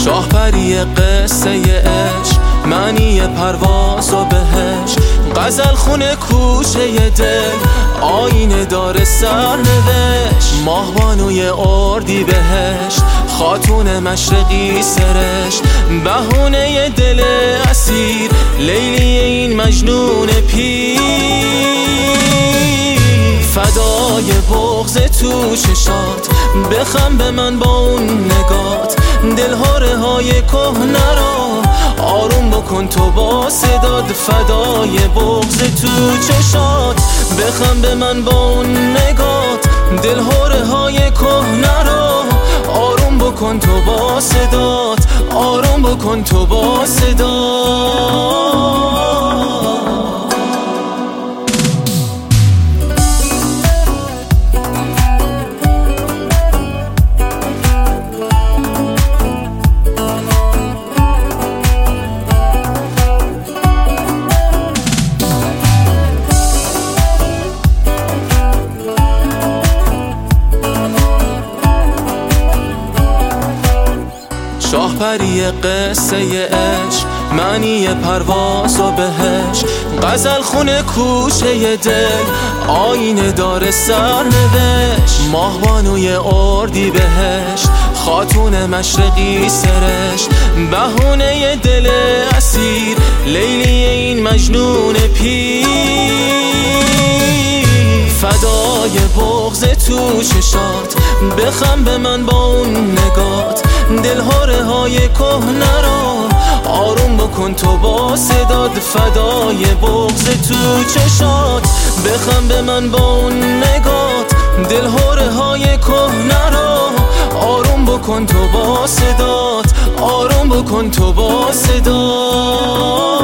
شاهپری قصه عشق، معنی پرواز و بهش، غزل خونه کوچه دل، آینه داره سرنوشت. ماهبانوی اردی بهشت، خاتون مشرقی سرشت، بهونه دل اسیر، لیلی این مجنون پیر. فدای بغض تو چشات، بخم به من با اون نگات، دلهاره های کهنه را آروم بکن تو با صداد. فدای بغض تو چشات، بخم به من با اون نگات، دلهاره های کهنه را آروم بکن تو با صدات، آروم بکن تو با صدات. شاهپری قصه عشق، معنی پرواز و بهش، غزل خونه کوچه دل، آینه داره سرنوشت. ماهبانوی اردی بهشت، خاتون مشرقی سرشت، بهونه دل اسیر، لیلی این مجنون پیر. فدای بغض تو چشات، بخم به من با اون نگات، دلهاره های کهنه را آروم بکن تو با صداد. فدای بغض تو چشات، بخم به من با اون نگات، دلهاره های کهنه را آروم بکن تو با صدات، آروم بکن تو با صدات.